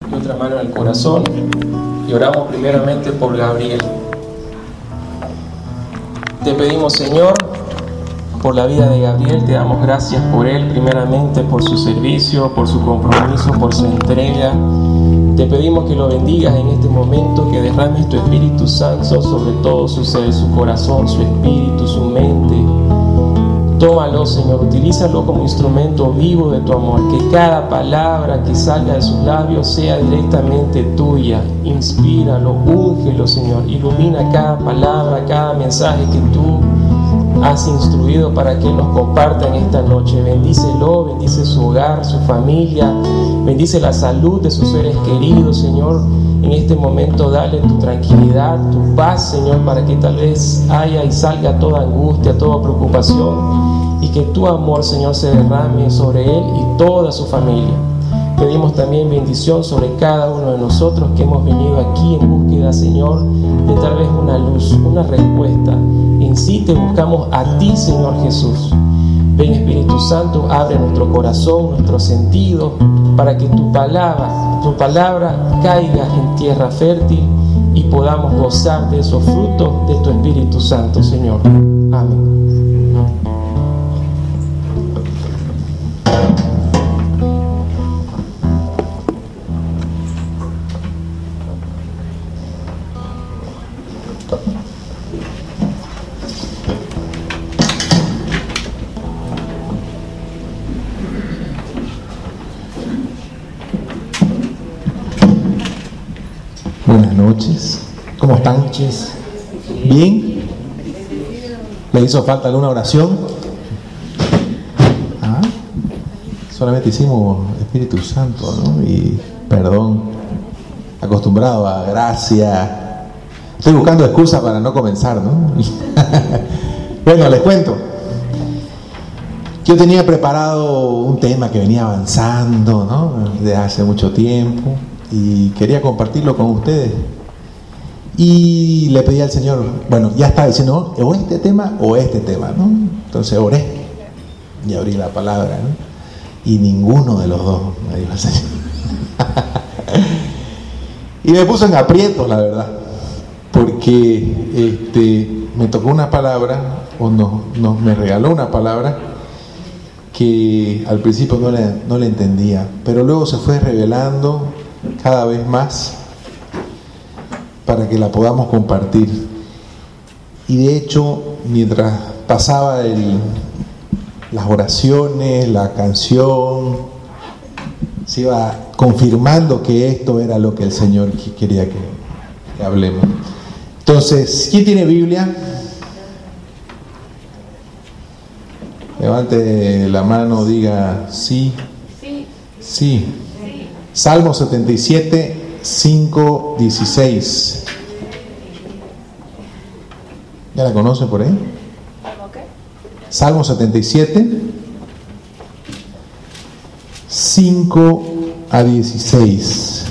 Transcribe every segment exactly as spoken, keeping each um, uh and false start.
nuestra mano en el corazón y oramos primeramente por Gabriel. Te pedimos, Señor, por la vida de Gabriel, te damos gracias por él, primeramente por su servicio, por su compromiso, por su entrega. Te pedimos que lo bendigas en este momento, que derrames tu Espíritu Santo sobre todo su ser, su corazón, su espíritu, su mente. Tómalo, Señor, utilízalo como instrumento vivo de tu amor, que cada palabra que salga de sus labios sea directamente tuya. Inspíralo, úngelo, Señor, ilumina cada palabra, cada mensaje que tú has instruido para que Él nos comparta en esta noche. Bendícelo, bendice su hogar, su familia, bendice la salud de sus seres queridos, Señor. En este momento dale tu tranquilidad, tu paz, Señor, para que tal vez haya y salga toda angustia, toda preocupación, y que tu amor, Señor, se derrame sobre él y toda su familia. Pedimos también bendición sobre cada uno de nosotros que hemos venido aquí en búsqueda, Señor, de tal vez una luz, una respuesta. En sí te buscamos a ti, Señor Jesús. Ven, Espíritu Santo, abre nuestro corazón, nuestro sentido, para que tu palabra, tu palabra caiga en tierra fértil y podamos gozar de esos frutos de tu Espíritu Santo, Señor. Amén. Buenas noches. ¿Cómo están? ¿Bien? ¿Le hizo falta alguna oración? ¿Ah? Solamente hicimos Espíritu Santo, ¿no? Y perdón. Acostumbrado a gracia. Estoy buscando excusas para no comenzar, ¿no? Bueno, les cuento. Yo tenía preparado un tema que venía avanzando, ¿no? Desde hace mucho tiempo. Y quería compartirlo con ustedes. Y le pedí al Señor, bueno, ya estaba diciendo, o este tema o este tema, ¿no? Entonces oré y abrí la palabra, ¿no? Y ninguno de los dos, me dijo el Señor. Y me puso en aprietos, la verdad, porque este, me tocó una palabra, o no, no, me regaló una palabra que al principio no le, no le entendía, pero luego se fue revelando cada vez más para que la podamos compartir. Y de hecho, mientras pasaba el, las oraciones, la canción, se iba confirmando que esto era lo que el Señor quería que, que hablemos. Entonces, ¿quién tiene Biblia? Levante la mano, diga sí. Sí. Sí. Salmo setenta y siete, cinco, dieciséis. ¿Ya la conoce por ahí? Salmo setenta y siete, cinco a dieciséis.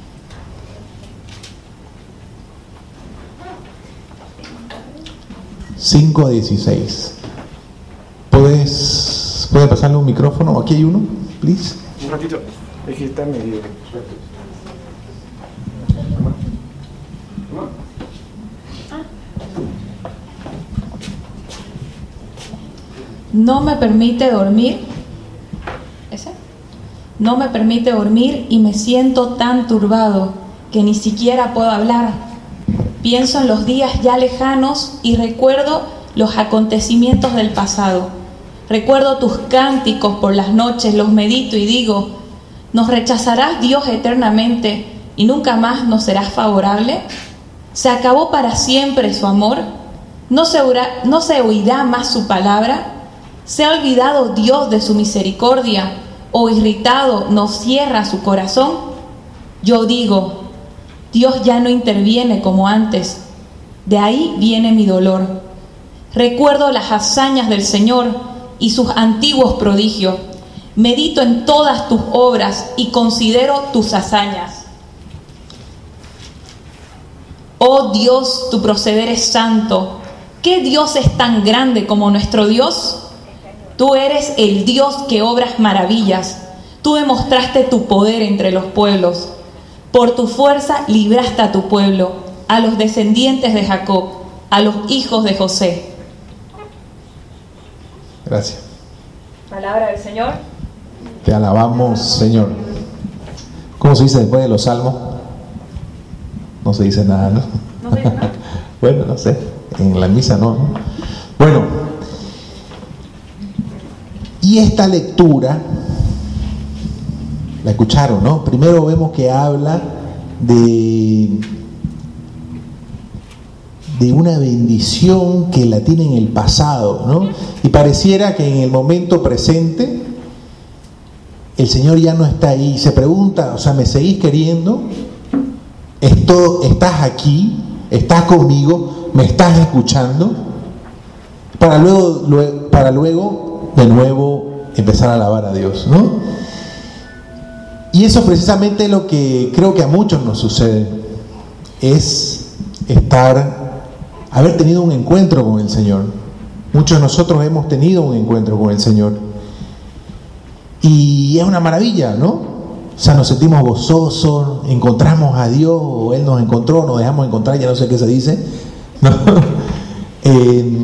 cinco a dieciséis. ¿Puedes, ¿Puede pasarle un micrófono? Aquí hay uno, please. Un ratito. Es que está medio. No me permite dormir. ¿Ese? No me permite dormir y me siento tan turbado que ni siquiera puedo hablar. Pienso en los días ya lejanos y recuerdo los acontecimientos del pasado. Recuerdo tus cánticos por las noches, los medito y digo: ¿nos rechazarás, Dios, eternamente y nunca más nos serás favorable? ¿Se acabó para siempre su amor? ¿No se oirá, no se oirá más su palabra? ¿Se ha olvidado Dios de su misericordia o irritado nos cierra su corazón? Yo digo: Dios ya no interviene como antes. De ahí viene mi dolor. Recuerdo las hazañas del Señor y sus antiguos prodigios. Medito en todas tus obras y considero tus hazañas. Oh Dios, tu proceder es santo. ¿Qué Dios es tan grande como nuestro Dios? Tú eres el Dios que obras maravillas. Tú demostraste tu poder entre los pueblos. Por tu fuerza libraste a tu pueblo, a los descendientes de Jacob, a los hijos de José. Gracias. Palabra del Señor. Te alabamos, Señor. ¿Cómo se dice después de los salmos? No se dice nada, ¿no? No sé nada. Bueno, no sé. En la misa no, ¿no? Bueno. Y esta lectura, la escucharon, ¿no? Primero vemos que habla de, de una bendición que la tiene en el pasado, ¿no? Y pareciera que en el momento presente el Señor ya no está ahí. Se pregunta, o sea, ¿me seguís queriendo? Esto, ¿estás aquí? ¿Estás conmigo? ¿Me estás escuchando? Para luego, luego, para luego de nuevo empezar a alabar a Dios, ¿no? Y eso precisamente es lo que creo que a muchos nos sucede, es estar, haber tenido un encuentro con el Señor. Muchos de nosotros hemos tenido un encuentro con el Señor y es una maravilla, ¿no? O sea, nos sentimos gozosos, encontramos a Dios, o Él nos encontró, nos dejamos encontrar, ya no sé qué se dice, ¿no? eh,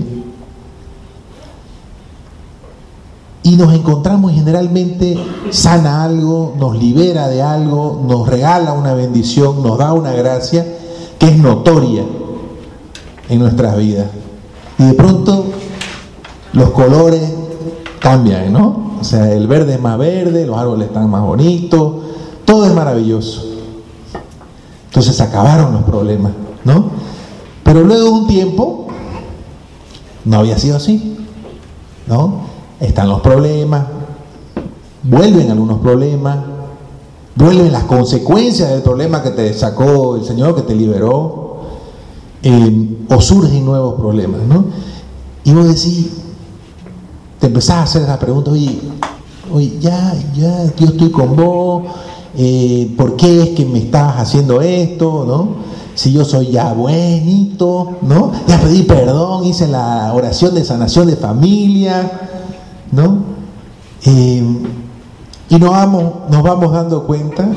y nos encontramos y generalmente sana algo, nos libera de algo, nos regala una bendición, nos da una gracia que es notoria en nuestras vidas. Y de pronto los colores cambian, ¿no? O sea, el verde es más verde, los árboles están más bonitos, todo es maravilloso. Entonces acabaron los problemas, ¿no? Pero luego de un tiempo no había sido así, ¿no? Están los problemas, vuelven algunos problemas, vuelven las consecuencias del problema que te sacó el Señor, que te liberó, eh, o surgen nuevos problemas, ¿no? Y vos decís, te empezás a hacer esa pregunta, oye, oye, ya, ya, yo estoy con vos, eh, ¿por qué es que me estás haciendo esto, no? Si yo soy ya buenito, ¿no? Ya pedí perdón, hice la oración de sanación de familia, ¿no? Eh, y nos vamos, nos vamos dando cuenta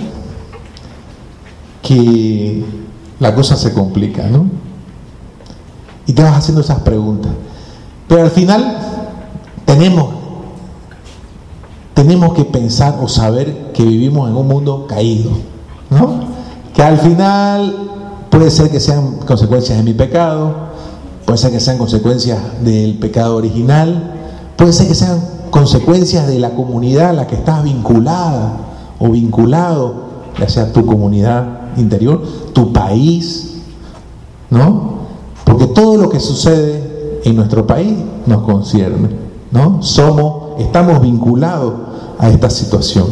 que la cosa se complica, ¿no? Y te vas haciendo esas preguntas. Pero al final tenemos, tenemos que pensar o saber que vivimos en un mundo caído, ¿no? Que al final puede ser que sean consecuencias de mi pecado, puede ser que sean consecuencias del pecado original, puede ser que sean consecuencias de la comunidad a la que estás vinculada o vinculado, ya sea tu comunidad interior, tu país, ¿no? Porque todo lo que sucede en nuestro país nos concierne, ¿no? Somos, estamos vinculados a esta situación.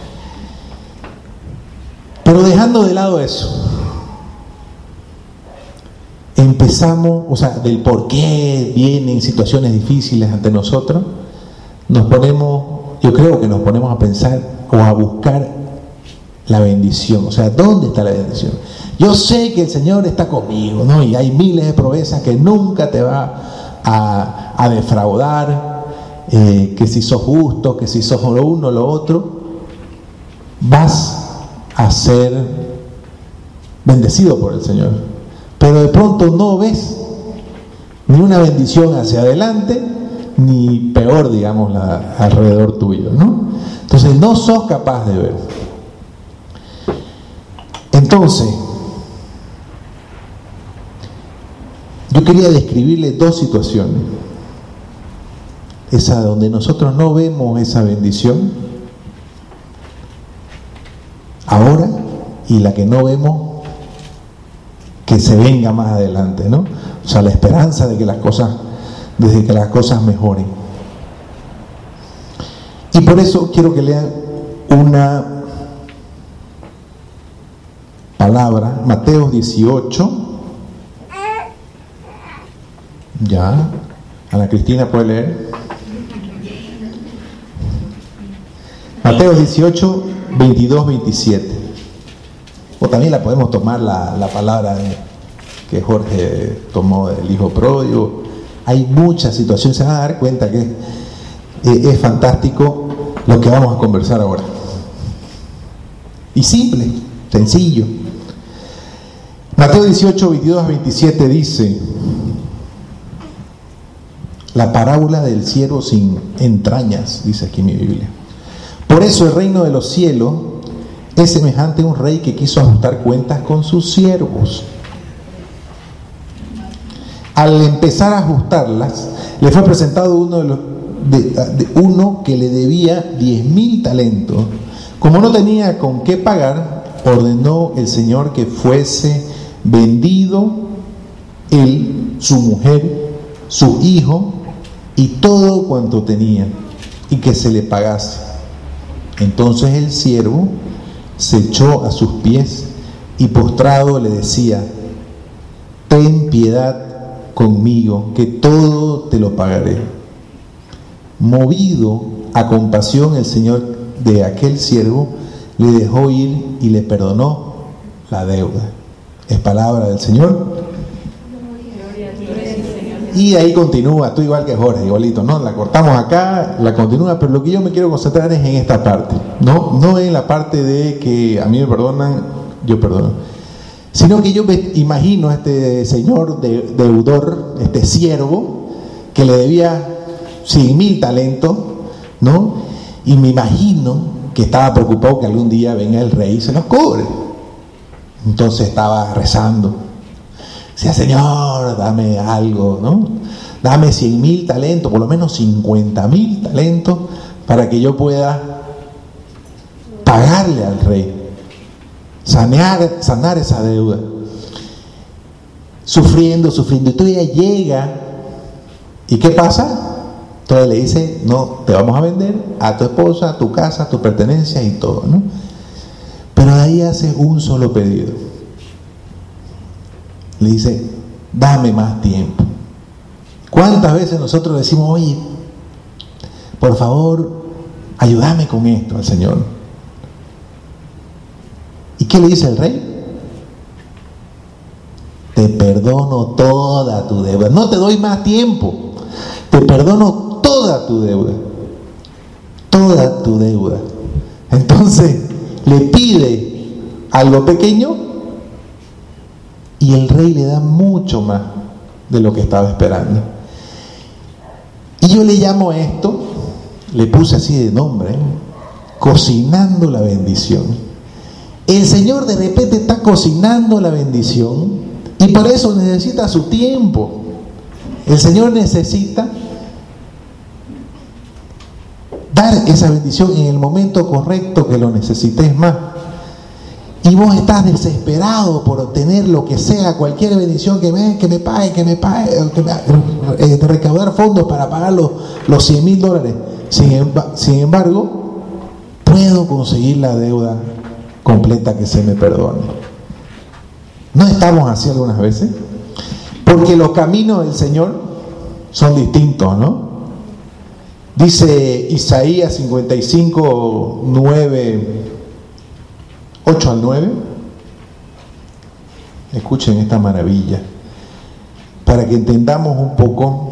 Pero dejando de lado eso, empezamos, o sea, del por qué vienen situaciones difíciles ante nosotros, nos ponemos, yo creo que nos ponemos a pensar o a buscar la bendición. O sea, ¿dónde está la bendición? Yo sé que el Señor está conmigo, ¿no? Y hay miles de proezas que nunca te va a, a defraudar, eh, que si sos justo, que si sos lo uno, lo otro, vas a ser bendecido por el Señor. Pero de pronto no ves ni una bendición hacia adelante, ni peor, digamos, la, alrededor tuyo, ¿no? Entonces no sos capaz de ver. Entonces, yo quería describirle dos situaciones. Esa donde nosotros no vemos esa bendición ahora, y la que no vemos que se venga más adelante, ¿no? O sea, la esperanza de que las cosas, desde que las cosas mejoren. Y por eso quiero que lean una palabra, Mateo dieciocho. Ya, Ana Cristina puede leer. Mateo dieciocho, veintidós, veintisiete. O también la podemos tomar la, la palabra de, que Jorge tomó del hijo pródigo. Hay muchas situaciones, se van a dar cuenta que eh, es fantástico lo que vamos a conversar ahora. Y simple, sencillo. Mateo dieciocho, veintidós a veintisiete dice: la parábola del siervo sin entrañas, dice aquí mi Biblia. Por eso el reino de los cielos es semejante a un rey que quiso ajustar cuentas con sus siervos. Al empezar a ajustarlas, le fue presentado uno de los de, de uno que le debía diez mil talentos. Como no tenía con qué pagar, ordenó el Señor que fuese vendido él, su mujer, su hijo y todo cuanto tenía, y que se le pagase. Entonces el siervo se echó a sus pies y postrado le decía: ten piedad conmigo, que todo te lo pagaré. Movido a compasión, el Señor de aquel siervo le dejó ir y le perdonó la deuda. Es palabra del Señor. Y ahí continúa, tú igual que Jorge, igualito, ¿no? La cortamos acá, la continúa, pero lo que yo me quiero concentrar es en esta parte, ¿no? No en la parte de que a mí me perdonan, yo perdono, sino que yo me imagino a este señor de, deudor, este siervo, que le debía cien mil talentos, ¿no? Y me imagino que estaba preocupado que algún día venga el rey y se los cobre. Entonces estaba rezando. Decía: Señor, dame algo, ¿no? Dame cien mil talentos, por lo menos cincuenta mil talentos, para que yo pueda pagarle al rey, sanear, sanar esa deuda. Sufriendo, sufriendo. Y todavía llega, ¿y qué pasa? Entonces le dice: no, te vamos a vender a tu esposa, a tu casa, a tus pertenencias y todo, ¿no? Pero de ahí hace un solo pedido. Le dice: dame más tiempo. ¿Cuántas veces nosotros decimos: oye, por favor, ayúdame con esto al Señor? ¿Y qué le dice el rey? Te perdono toda tu deuda. No te doy más tiempo. Te perdono toda tu deuda. Toda tu deuda. Entonces le pide algo pequeño y el rey le da mucho más de lo que estaba esperando. Y yo le llamo a esto, le puse así de nombre, ¿eh? cocinando la bendición. El Señor de repente está cocinando la bendición y para eso necesita su tiempo. El Señor necesita dar esa bendición en el momento correcto que lo necesites más. Y vos estás desesperado por obtener lo que sea, cualquier bendición que me, que me pague, que me pague, que me, eh, de recaudar fondos para pagar los, los cien mil dólares. Sin, sin embargo, puedo conseguir la deuda completa, que se me perdone. ¿No estamos así algunas veces? Porque los caminos del Señor son distintos, ¿no? Dice Isaías cincuenta y cinco, nueve, ocho al nueve. Escuchen esta maravilla para que entendamos un poco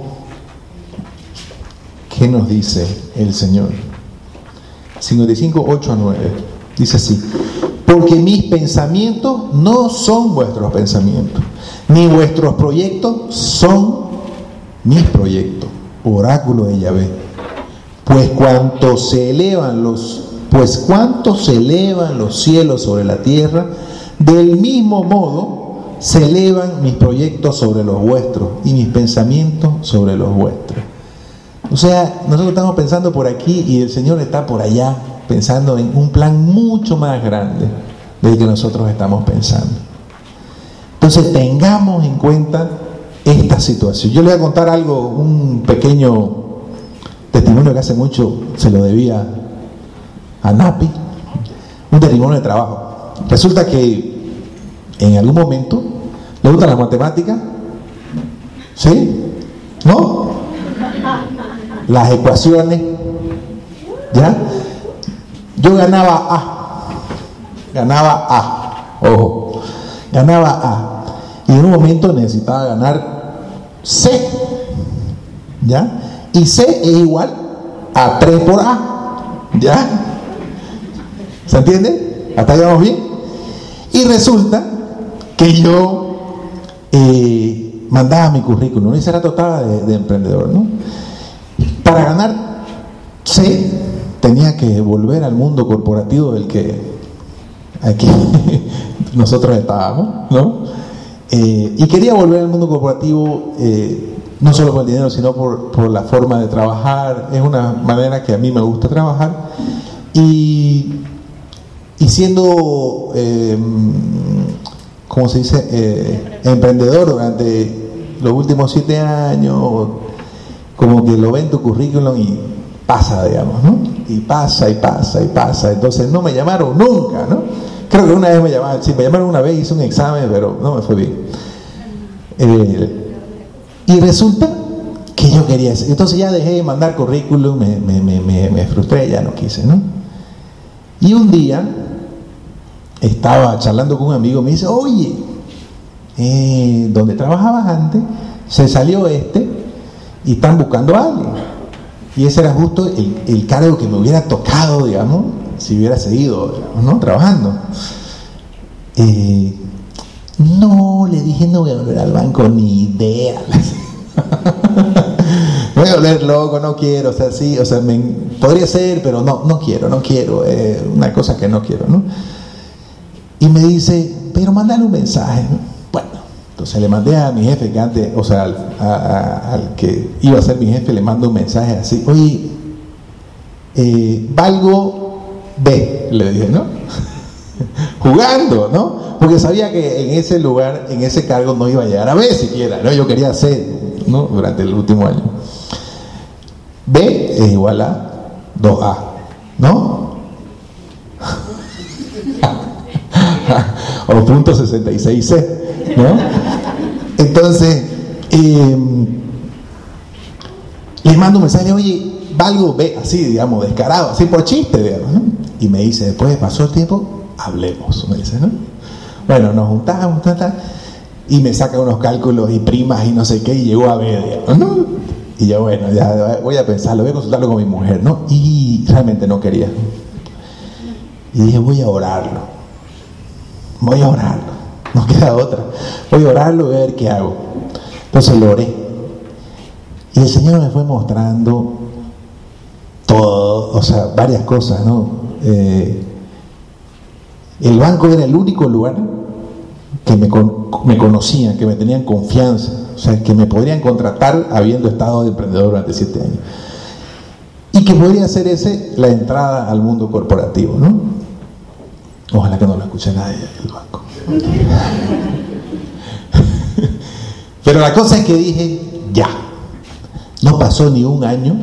qué nos dice el Señor. cincuenta y cinco, ocho a nueve. Dice así: porque mis pensamientos no son vuestros pensamientos, ni vuestros proyectos son mis proyectos. Oráculo de Yahvé. Pues cuanto se elevan los Pues cuanto se elevan los cielos sobre la tierra, del mismo modo se elevan mis proyectos sobre los vuestros y mis pensamientos sobre los vuestros. O sea, nosotros estamos pensando por aquí y el Señor está por allá, pensando en un plan mucho más grande del que nosotros estamos pensando. Entonces tengamos en cuenta esta situación. Yo le voy a contar algo, un pequeño testimonio que hace mucho se lo debía a Napi, un testimonio de trabajo. Resulta que en algún momento le gustan las matemáticas, ¿sí? ¿No? Las ecuaciones, ¿ya? Yo ganaba A, ganaba A, ojo, ganaba A, y en un momento necesitaba ganar C, ¿ya? Y C es igual a tres por A, ¿ya? ¿Se entiende? ¿Hasta ahí vamos bien? Y resulta que yo eh, mandaba mi currículum, y ese rato estaba de, de emprendedor, ¿no? Para ganar, sí, tenía que volver al mundo corporativo del que aquí nosotros estábamos, ¿no? Eh, y quería volver al mundo corporativo, eh, no solo por el dinero, sino por, por la forma de trabajar. Es una manera que a mí me gusta trabajar. Y, y siendo, eh, ¿cómo se dice? Eh, emprendedor durante los últimos siete años, como que lo ve en tu currículum y pasa, digamos, ¿no? Y pasa, y pasa, y pasa. Entonces no me llamaron nunca, ¿no? Creo que una vez me llamaron, sí, me llamaron una vez, hice un examen, pero no me fue bien. Eh, y resulta que yo quería eso. Entonces ya dejé de mandar currículum, me, me, me, me, me frustré, ya no quise, ¿no? Y un día estaba charlando con un amigo, me dice, oye, eh, donde trabajabas antes, se salió este y están buscando a alguien. Y ese era justo el, el cargo que me hubiera tocado, digamos, si hubiera seguido, digamos, ¿no? Trabajando. Eh, no, le dije, no voy a volver al banco, ni idea. Me voy a volver loco, no quiero, o sea, sí, o sea, me, podría ser, pero no, no quiero, no quiero, es eh, una cosa que no quiero, ¿no? Y me dice, pero mandale un mensaje, ¿no? Bueno, entonces le mandé a mi jefe, que antes, o sea, al, a, a, al que iba a ser mi jefe, le mando un mensaje así, oye, eh, valgo B, le dije, ¿no? Jugando, ¿no? Porque sabía que en ese lugar, en ese cargo no iba a llegar a B siquiera, ¿no? Yo quería C, ¿no? Durante el último año. B es igual a dos A, ¿no? O punto sesenta y seis C, ¿no? Entonces, eh, le mando un mensaje, oye, valgo B, así, digamos, descarado, así por chiste, digamos, ¿no? Y me dice, después pasó el tiempo, hablemos, me dice, ¿no? Bueno, nos juntamos, ta, ta, y me saca unos cálculos y primas y no sé qué, y llegó a B, digamos, ¿no? Y yo, bueno, ya voy a pensarlo, voy a consultarlo con mi mujer, ¿no? Y realmente no quería. Y dije, voy a orarlo. Voy a orarlo. No queda otra. Voy a orarlo y voy a ver qué hago. Entonces lo oré. Y el Señor me fue mostrando todo, o sea, varias cosas, ¿no? Eh, el banco era el único lugar que me, con, me conocían, que me tenían confianza, o sea, que me podrían contratar habiendo estado de emprendedor durante siete años. Y que podría ser ese la entrada al mundo corporativo, ¿no? Ojalá que no lo escuche nadie del banco. Pero la cosa es que dije, ya. No pasó ni un año.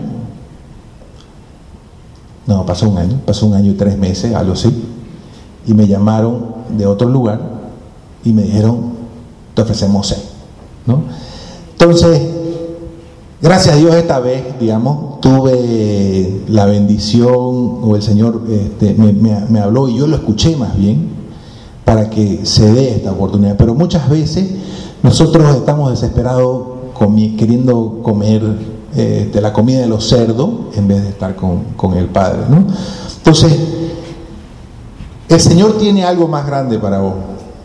No, pasó un año. Pasó un año y tres meses, algo así. Y me llamaron de otro lugar y me dijeron, te ofrecemos C, ¿no? Entonces, gracias a Dios esta vez, digamos, tuve la bendición, o el Señor este, me, me, me habló y yo lo escuché más bien, para que se dé esta oportunidad. Pero muchas veces nosotros estamos desesperados comi- queriendo comer eh, de la comida de los cerdos en vez de estar con, con el Padre, ¿no? Entonces, el Señor tiene algo más grande para vos.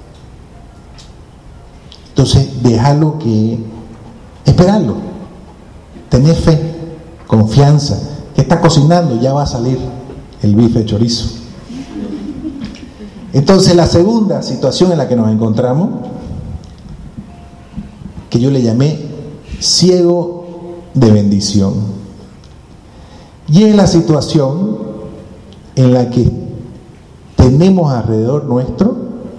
Entonces, déjalo que... Esperarlo. Tener fe, confianza. Que está cocinando, ya va a salir el bife de chorizo. Entonces, la segunda situación en la que nos encontramos, que yo le llamé ciego de bendición. Y es la situación en la que tenemos alrededor nuestro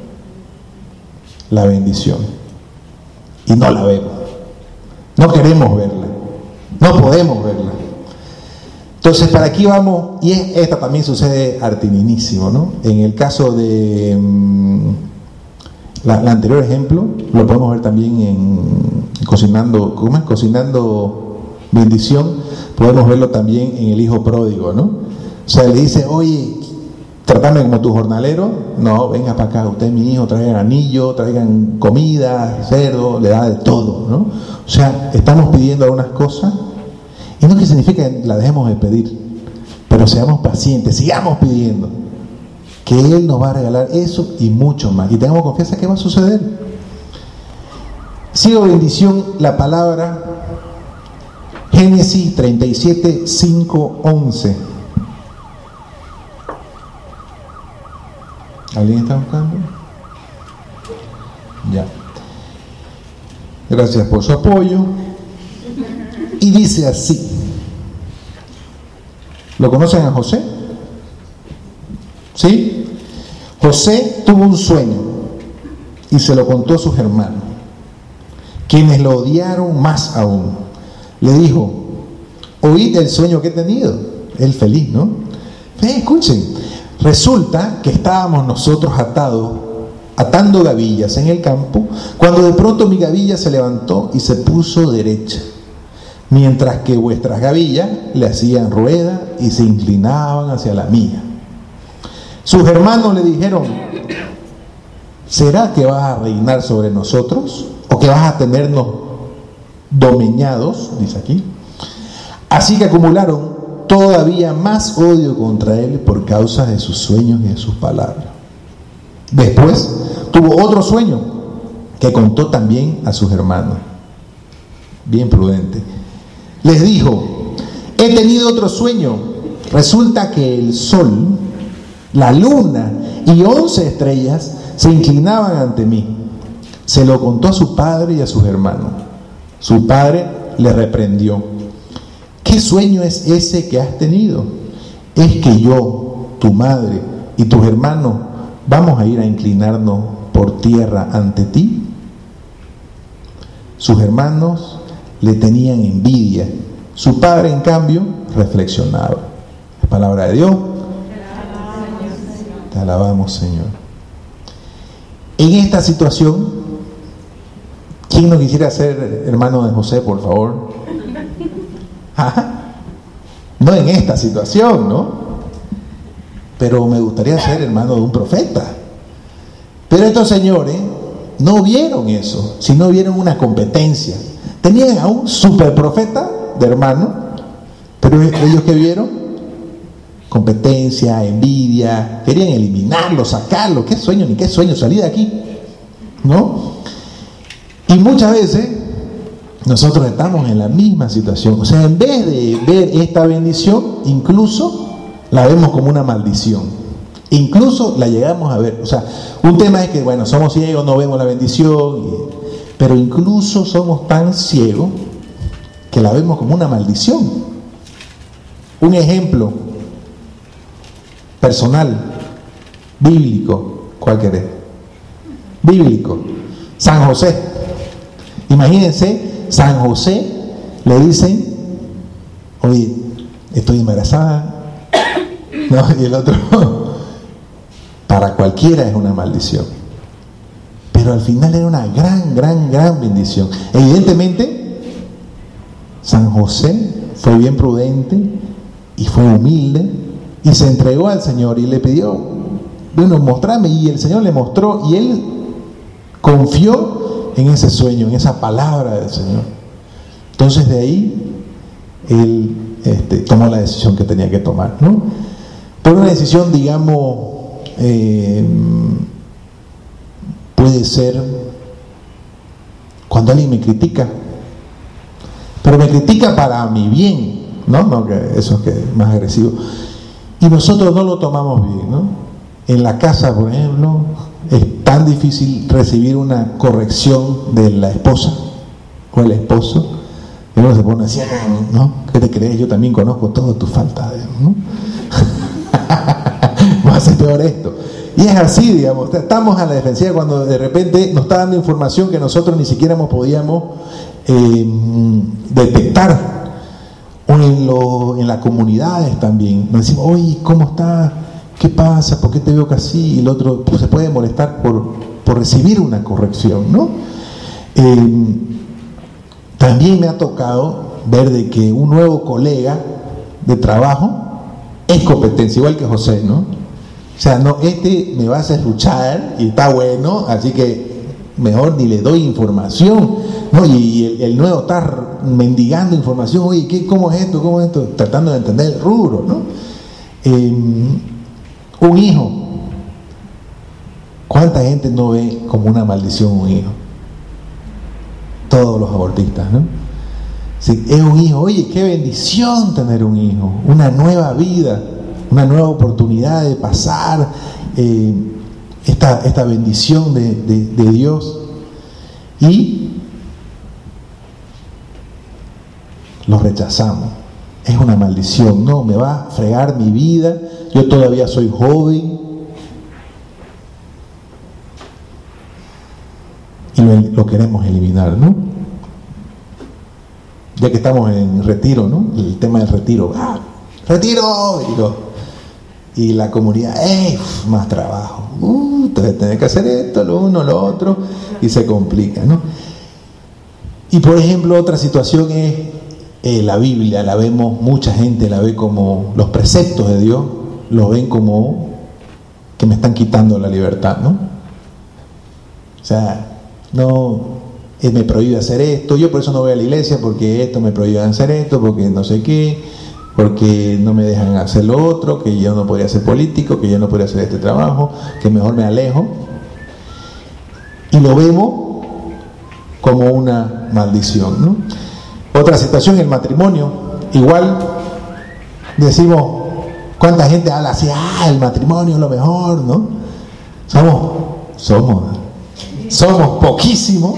la bendición y no la vemos, no queremos verla, no podemos verla. Entonces, para aquí vamos, y es, esta también sucede artiminísimo, ¿no? En el caso de mmm, la, la anterior ejemplo, lo podemos ver también en cocinando, ¿cómo es? Cocinando bendición, podemos verlo también en el hijo pródigo, ¿no? O sea, le dice, oye, tratame como tu jornalero, no, venga para acá, usted es mi hijo, traigan anillo, traigan comida, cerdo, le da de todo, ¿no? O sea, estamos pidiendo algunas cosas, y no que significa que la dejemos de pedir, pero seamos pacientes, sigamos pidiendo, que Él nos va a regalar eso y mucho más. Y tengamos confianza que va a suceder. Sigo bendición la palabra Génesis treinta y siete, cinco, once. ¿Alguien está buscando? Ya. Gracias por su apoyo. Y dice así. ¿Lo conocen a José? ¿Sí? José tuvo un sueño y se lo contó a sus hermanos, quienes lo odiaron más aún. Le dijo: oíd el sueño que he tenido. Él feliz, ¿no? Eh, escuchen, resulta que estábamos nosotros atados, atando gavillas en el campo, cuando de pronto mi gavilla se levantó y se puso derecha, mientras que vuestras gavillas le hacían rueda y se inclinaban hacia la mía. Sus hermanos le dijeron: ¿será que vas a reinar sobre nosotros? ¿O que vas a tenernos domeñados? Dice aquí. Así que acumularon todavía más odio contra él por causa de sus sueños y de sus palabras. Después tuvo otro sueño que contó también a sus hermanos. Bien prudente. Les dijo: he tenido otro sueño. Resulta que el sol, la luna y once estrellas se inclinaban ante mí. Se lo contó a su padre y a sus hermanos. Su padre le reprendió: ¿qué sueño es ese que has tenido? ¿Es que yo, tu madre y tus hermanos vamos a ir a inclinarnos por tierra ante ti? Sus hermanos le tenían envidia. Su padre, en cambio, reflexionaba. La palabra de Dios. Te alabamos, Señor. En esta situación, ¿quién no quisiera ser hermano de José, por favor? No en esta situación, ¿no? Pero me gustaría ser hermano de un profeta. Pero estos señores no vieron eso, sino vieron una competencia. Tenían a un super profeta de hermano, pero ellos que vieron, competencia, envidia, querían eliminarlo, sacarlo. ¿Qué sueño? Ni qué sueño, salir de aquí, ¿no? Y muchas veces nosotros estamos en la misma situación. O sea, en vez de ver esta bendición, incluso la vemos como una maldición. Incluso la llegamos a ver. O sea, un tema es que, bueno, somos ciegos, no vemos la bendición, y, pero incluso somos tan ciegos que la vemos como una maldición. Un ejemplo personal, bíblico. ¿Cuál querés? Bíblico. San José. Imagínense, San José le dicen: oye, estoy embarazada. No, y el otro, para cualquiera es una maldición. Pero al final era una gran, gran, gran bendición. Evidentemente, San José fue bien prudente y fue humilde y se entregó al Señor y le pidió: bueno, mostrame. Y el Señor le mostró y él confió en ese sueño, en esa palabra del Señor. Entonces de ahí él este, tomó la decisión que tenía que tomar, ¿no? Pero una decisión, digamos, eh, puede ser cuando alguien me critica, pero me critica para mi bien, ¿no? No, que eso es que es más agresivo. Y nosotros no lo tomamos bien, ¿no? En la casa, por ejemplo, es tan difícil recibir una corrección de la esposa o el esposo. Y uno se pone así, ¿no? ¿Qué te crees? Yo también conozco todas tus faltas, ¿no? Va a ser peor esto. Y es así, digamos, estamos a la defensiva cuando de repente nos está dando información que nosotros ni siquiera podíamos eh, detectar. O en, lo, en las comunidades también nos decimos: oye, ¿cómo está? ¿Qué pasa? ¿Por qué te veo casi? Y el otro pues, se puede molestar por, por recibir una corrección, ¿no? Eh, también me ha tocado ver de que un nuevo colega de trabajo es competencia, igual que José, ¿no? O sea, no, este me va a hacer luchar y está bueno, así que mejor ni le doy información, ¿no? Y, y el, el nuevo está mendigando información: oye, ¿qué, ¿cómo es esto? ¿Cómo es esto? Tratando de entender el rubro, ¿no? Eh, un hijo ¿Cuánta gente no ve como una maldición un hijo? Todos los abortistas, ¿no? Si es un hijo, oye, qué bendición tener un hijo, una nueva vida, una nueva oportunidad de pasar eh, esta, esta bendición de, de, de Dios. Y lo rechazamos. Es una maldición, no, me va a fregar mi vida, yo todavía soy joven. Y lo, lo queremos eliminar, ¿no? Ya que estamos en retiro, ¿no? El tema del retiro, ¡ah! ¡Retiro! Y, lo, y la comunidad, ¡eh! Más trabajo, uh, tenés que hacer esto, lo uno, lo otro, y se complica, ¿no? Y por ejemplo, otra situación es eh, la Biblia, la vemos, mucha gente la ve como los preceptos de Dios, lo ven como que me están quitando la libertad, ¿no? O sea, no, él me prohíbe hacer esto, yo por eso no voy a la iglesia, porque esto me prohíbe hacer esto, porque no sé qué, porque no me dejan hacer lo otro, que yo no podría ser político, que yo no podría hacer este trabajo, que mejor me alejo. Y lo vemos como una maldición, ¿no? Otra situación, el matrimonio, igual decimos, ¿cuánta gente habla así? Ah, el matrimonio es lo mejor, ¿no? Somos, somos, somos poquísimos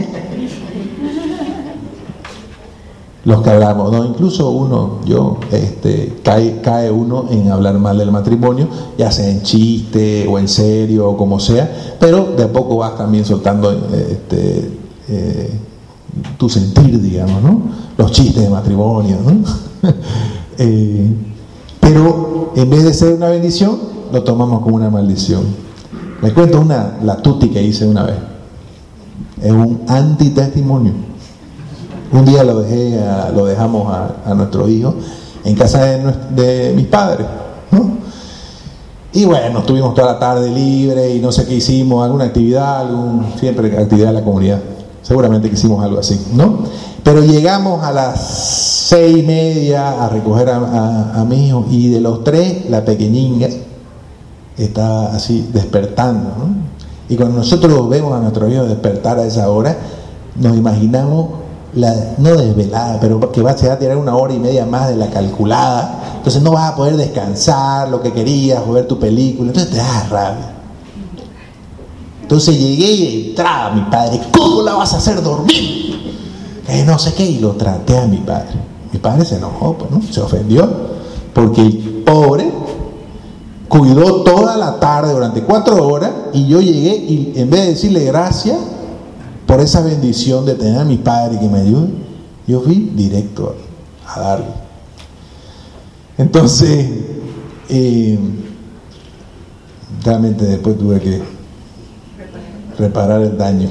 los que hablamos, ¿no? Incluso uno, yo, este, cae, cae uno en hablar mal del matrimonio, ya sea en chiste o en serio o como sea, pero de a poco vas también soltando este, eh, tu sentir, digamos, ¿no? Los chistes de matrimonio, ¿no? eh, pero en vez de ser una bendición, lo tomamos como una maldición. Les cuento una, la tuti que hice una vez. Es un antitestimonio. Un día lo dejé a, lo dejamos a, a nuestro hijo en casa de, de mis padres, ¿no? Y bueno, estuvimos toda la tarde libre y no sé qué hicimos, alguna actividad, algún, siempre actividad de la comunidad. Seguramente que hicimos algo así, ¿no? Pero llegamos a las seis y media a recoger a, a, a mi hijo, y de los tres, la pequeñinga estaba así despertando, ¿no? Y cuando nosotros vemos a nuestro hijo despertar a esa hora, nos imaginamos la, no desvelada, pero que va, se va a tirar una hora y media más de la calculada, entonces no vas a poder descansar lo que querías o ver tu película, entonces te da rabia. Entonces llegué y entraba mi padre, ¿cómo la vas a hacer dormir? Eh, no sé qué, y lo traté a mi padre. Mi padre se enojó, pues, ¿no? Se ofendió, porque el pobre cuidó toda la tarde durante cuatro horas, y yo llegué y en vez de decirle gracias por esa bendición de tener a mi padre que me ayude, yo fui directo a darle. Entonces, eh, realmente después tuve que reparar el daño.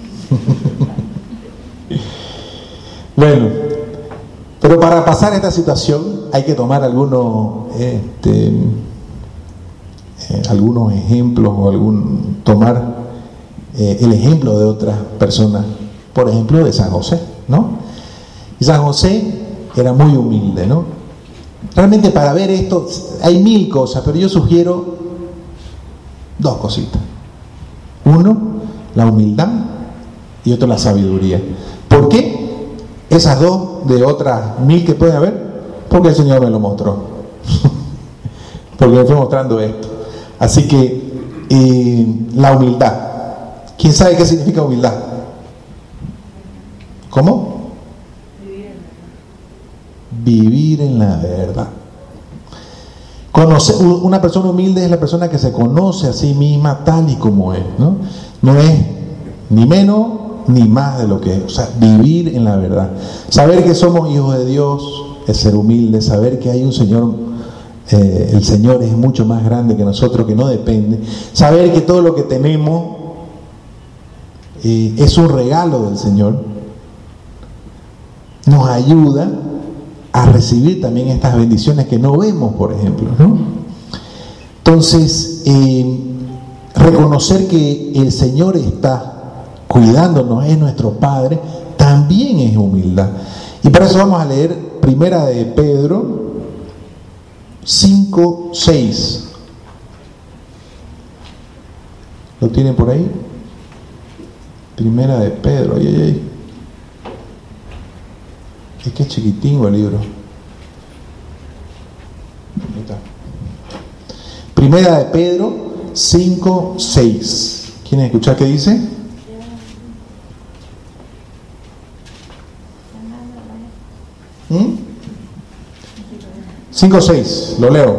Bueno, pero para pasar esta situación hay que tomar algunos este, eh, algunos ejemplos, o algún tomar eh, el ejemplo de otras personas, por ejemplo de San José, ¿no? Y San José era muy humilde, ¿no? Realmente para ver esto hay mil cosas, pero yo sugiero dos cositas. Uno, la humildad, y otro, la sabiduría. ¿Por qué? Esas dos de otras mil que puede haber, porque el Señor me lo mostró. Porque me fue mostrando esto. Así que eh, la humildad. ¿Quién sabe qué significa humildad? ¿Cómo? Vivir en la verdad. Conocer, una persona humilde es la persona que se conoce a sí misma tal y como es, ¿no? No es ni menos ni más de lo que es. O sea, vivir en la verdad. Saber que somos hijos de Dios es ser humilde. Saber que hay un Señor, eh, el Señor es mucho más grande que nosotros, que no depende. Saber que todo lo que tenemos eh, es un regalo del Señor. Nos ayuda a recibir también estas bendiciones que no vemos, por ejemplo, ¿no? Entonces, eh, reconocer que el Señor está cuidándonos, es nuestro Padre, también es humildad. Y para eso vamos a leer Primera de Pedro cinco, seis. ¿Lo tienen por ahí? Primera de Pedro, ay, ay, ay. Es que es chiquitín el libro. Ahí está. Primera de Pedro cinco, seis. ¿Quieren escuchar qué dice? ¿Mm? cinco, seis, lo leo.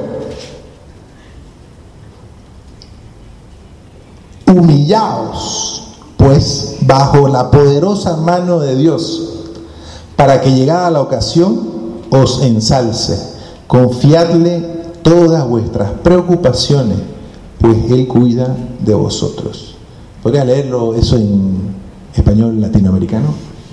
Humillaos, pues, bajo la poderosa mano de Dios, para que llegada la ocasión os ensalce. Confiadle todas vuestras preocupaciones, pues Él cuida de vosotros. ¿Podría leerlo eso en español latinoamericano?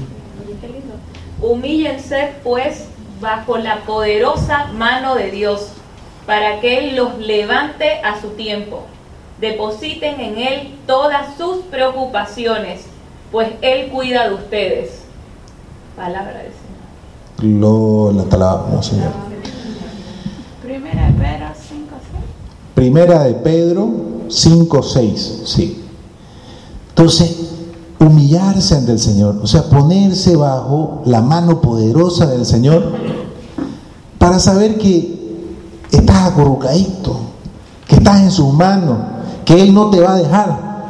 Humíllense, pues, bajo la poderosa mano de Dios, para que Él los levante a su tiempo. Depositen en Él todas sus preocupaciones, pues Él cuida de ustedes. Palabra del Señor. Lo la alabamos, Señor. Primera de Pedro cinco, seis. Primera de Pedro cinco, seis, sí. Entonces, humillarse ante el Señor, o sea, ponerse bajo la mano poderosa del Señor para saber que estás acurrucadito, que estás en sus manos, que Él no te va a dejar,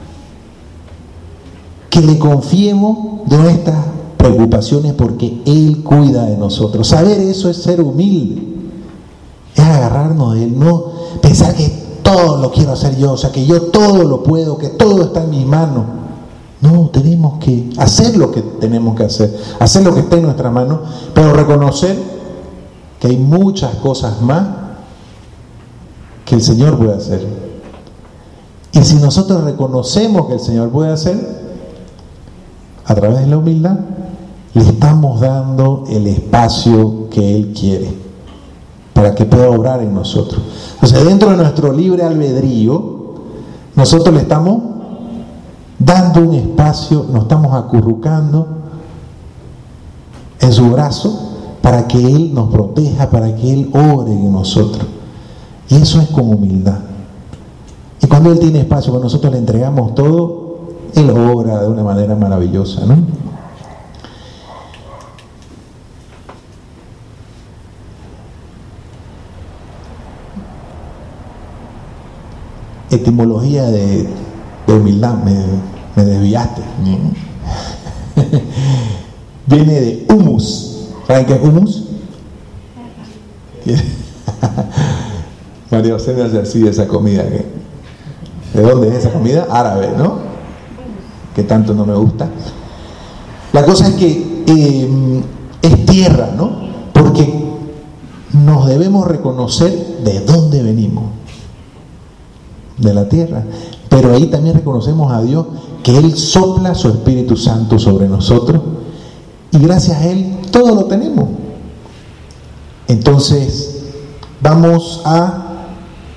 que le confiemos de nuestras preocupaciones porque Él cuida de nosotros. Saber eso es ser humilde, es agarrarnos de Él, no pensar que todo lo quiero hacer yo, o sea, que yo todo lo puedo, que todo está en mis manos. No, tenemos que hacer lo que tenemos que hacer, hacer lo que está en nuestra mano, pero reconocer que hay muchas cosas más que el Señor puede hacer. Y si nosotros reconocemos que el Señor puede hacer, a través de la humildad, le estamos dando el espacio que Él quiere para que pueda obrar en nosotros. Entonces, dentro de nuestro libre albedrío, nosotros le estamos dando un espacio, nos estamos acurrucando en su brazo para que Él nos proteja, para que Él obre en nosotros. Y eso es con humildad. Y cuando Él tiene espacio, cuando nosotros le entregamos todo, Él obra de una manera maravillosa, ¿no? Etimología de, de humildad, me, me desviaste. Viene de humus. ¿Saben qué es humus? María José me hace así de esa comida. ¿Qué? ¿De dónde es esa comida? Árabe, ¿no? Que tanto no me gusta. La cosa es que eh, es tierra, ¿no? Porque nos debemos reconocer de dónde venimos. De la tierra, pero ahí también reconocemos a Dios que Él sopla su Espíritu Santo sobre nosotros y gracias a Él todo lo tenemos. Entonces vamos a,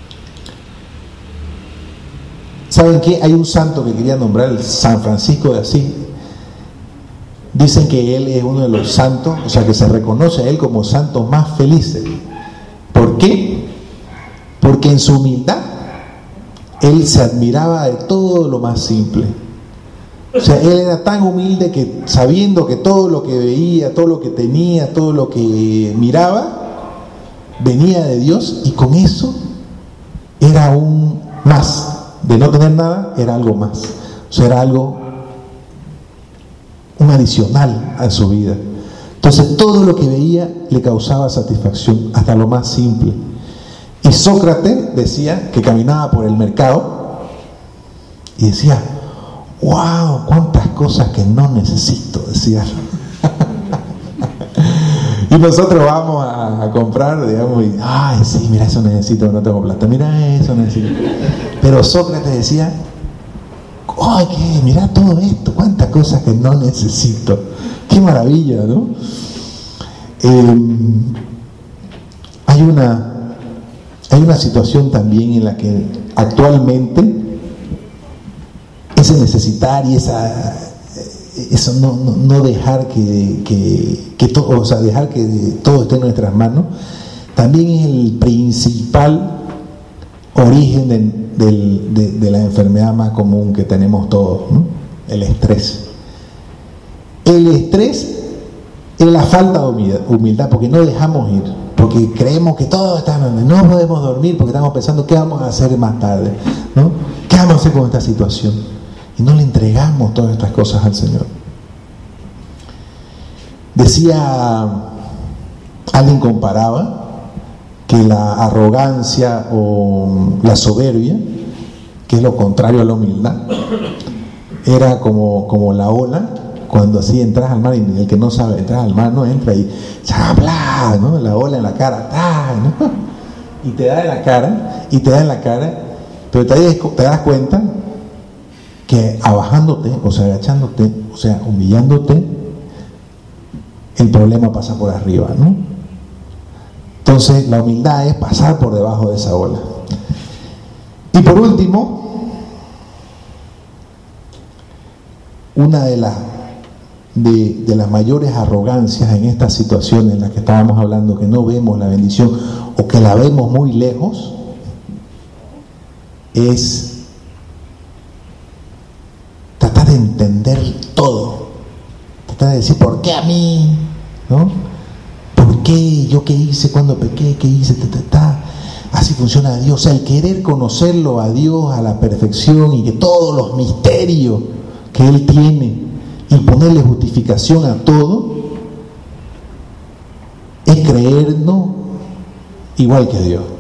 ¿saben qué? Hay un santo que quería nombrar, el San Francisco de Asís. Dicen que él es uno de los santos, o sea que se reconoce a él como santo más felices. ¿Por qué? Porque en su humildad él se admiraba de todo lo más simple. O sea, él era tan humilde que sabiendo que todo lo que veía, todo lo que tenía, todo lo que miraba, venía de Dios y con eso era un más. De no tener nada, era algo más. O sea, era algo, un adicional a su vida. Entonces, todo lo que veía le causaba satisfacción, hasta lo más simple. Y Sócrates decía que caminaba por el mercado y decía, wow, cuántas cosas que no necesito, decía. Y nosotros vamos a, a comprar, digamos, y, ay, sí, mira, eso necesito, no tengo plata, mira, eso necesito. Pero Sócrates decía, ay, ¿qué? Mira todo esto, cuántas cosas que no necesito. Qué maravilla, ¿no? Eh, hay una hay una situación también en la que actualmente ese necesitar y esa eso no, no, no dejar que, que, que todo, o sea, dejar que todo esté en nuestras manos, también es el principal origen de, de, de, de la enfermedad más común que tenemos todos, ¿no? El estrés. El estrés es la falta de humildad, porque no dejamos ir, porque creemos que todo está en no podemos dormir porque estamos pensando qué vamos a hacer más tarde, ¿no? ¿Qué vamos a hacer con esta situación? Y no le entregamos todas estas cosas al Señor. Decía, alguien comparaba que la arrogancia o la soberbia, que es lo contrario a la humildad, era como, como la ola cuando así entras al mar, y el que no sabe entrar al mar no entra y ¡bla! ¿No? La ola en la cara, ¡tá! ¿No? Y te da en la cara, y te da en la cara, pero te, te das cuenta que abajándote, o sea, agachándote, o sea, humillándote, el problema pasa por arriba, ¿no? Entonces, la humildad es pasar por debajo de esa ola. Y por último, una de las de, de las mayores arrogancias en estas situaciones en las que estábamos hablando, que no vemos la bendición o que la vemos muy lejos, es tratar de entender todo, tratar de decir ¿por qué a mí? ¿No? ¿Por qué? ¿Yo qué hice? ¿Cuándo pequé? ¿Qué hice? Ta, ta, ta. Así funciona Dios. O sea, el querer conocerlo a Dios a la perfección y que todos los misterios que Él tiene y ponerle justificación a todo es creernos igual que Dios.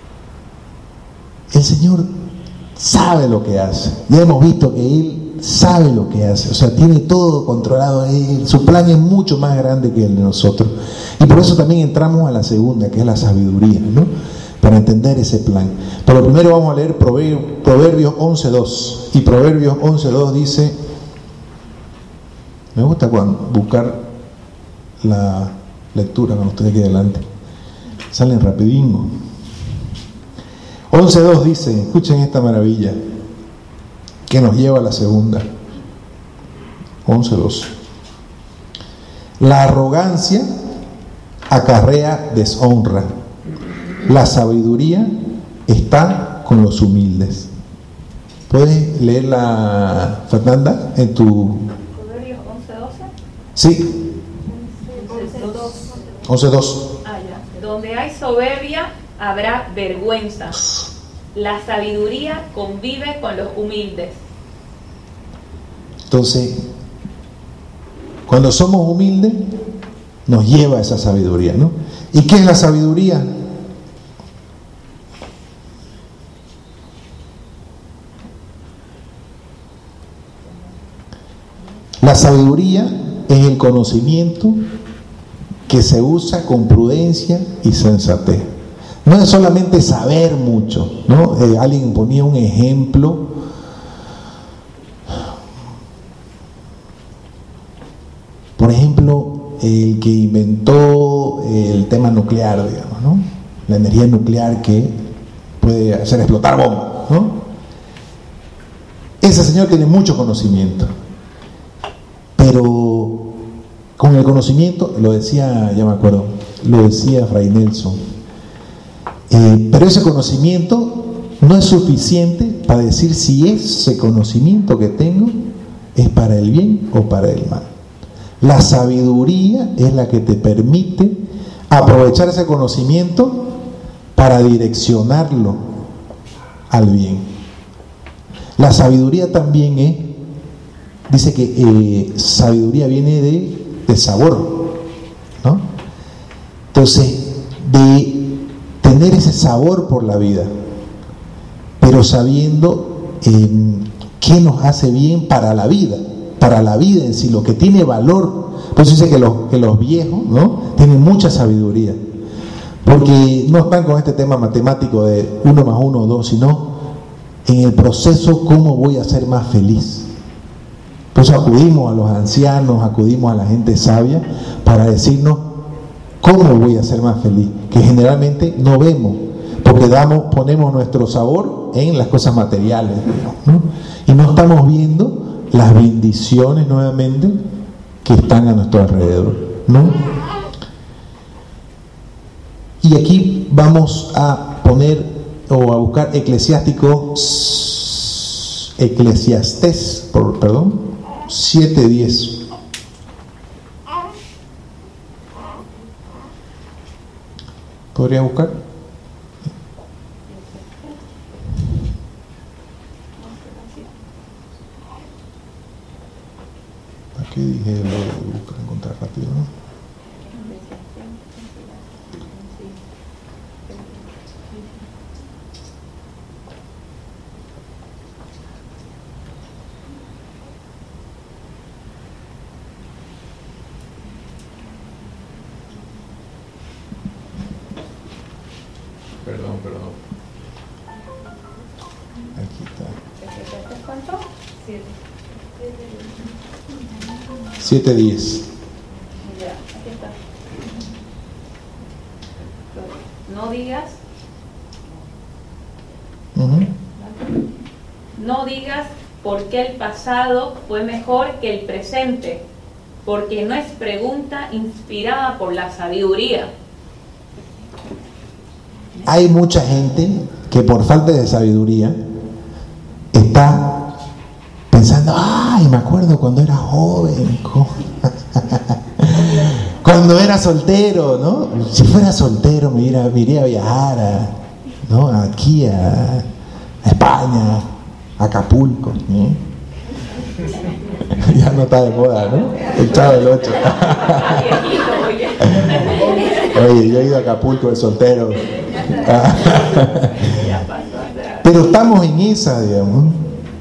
El Señor sabe lo que hace. Ya hemos visto que Él sabe lo que hace, o sea, tiene todo controlado. Él, su plan es mucho más grande que el de nosotros, y por eso también entramos a la segunda, que es la sabiduría, ¿no? Para entender ese plan. Pero primero vamos a leer Proverbios once dos, y Proverbios once dos dice, me gusta cuando buscar la lectura cuando estoy aquí delante, salen rapidingo. once dos dice, escuchen esta maravilla que nos lleva a la segunda. once dos. La arrogancia acarrea deshonra. La sabiduría está con los humildes. ¿Puedes leerla, Fernanda, en tu... ¿Proverbios once doce? Sí. once dos. Ah, ya. Donde hay soberbia habrá vergüenza. La sabiduría convive con los humildes. Entonces, cuando somos humildes, nos lleva a esa sabiduría, ¿no? ¿Y qué es la sabiduría? La sabiduría es el conocimiento que se usa con prudencia y sensatez. No es solamente saber mucho, ¿no? Eh, alguien ponía un ejemplo. Por ejemplo, el que inventó el tema nuclear, digamos, ¿no? La energía nuclear que puede hacer explotar bombas, ¿no? Ese señor tiene mucho conocimiento, pero con el conocimiento, lo decía, ya me acuerdo, lo decía Fray Nelson, Eh, pero ese conocimiento no es suficiente para decir si ese conocimiento que tengo es para el bien o para el mal. La sabiduría es la que te permite aprovechar ese conocimiento para direccionarlo al bien. La sabiduría también es, dice que eh, sabiduría viene de, de sabor, ¿no? Entonces, de tener ese sabor por la vida, pero sabiendo eh, qué nos hace bien para la vida, para la vida en sí, lo que tiene valor. Por eso dice que los, que los viejos, ¿no?, tienen mucha sabiduría, porque no están con este tema matemático de uno más uno o dos, sino en el proceso cómo voy a ser más feliz. Por eso acudimos a los ancianos, acudimos a la gente sabia para decirnos ¿cómo voy a ser más feliz? Que generalmente no vemos, porque damos, ponemos nuestro sabor en las cosas materiales, ¿no? Y no estamos viendo las bendiciones nuevamente que están a nuestro alrededor, ¿no? Y aquí vamos a poner o a buscar Eclesiástico, Eclesiastés, por, perdón, siete diez. ¿Podría buscar? ¿Para qué dije lo de buscar, encontrar rápido, no? Perdón, perdón. Aquí está. ¿Cuánto? Siete. siete diez. Ya, aquí está. No digas, Uh-huh. no digas por qué el pasado fue mejor que el presente, porque no es pregunta inspirada por la sabiduría. Hay mucha gente que por falta de sabiduría está pensando, ay, me acuerdo cuando era joven, cuando era soltero, ¿no? Si fuera soltero me iría, me iría a viajar a, ¿no? aquí a, a España, a Acapulco, ¿no? Ya no está de moda, ¿no? El Chavo del Ocho. Oye, yo he ido a Acapulco de soltero. Pero estamos en esa, digamos.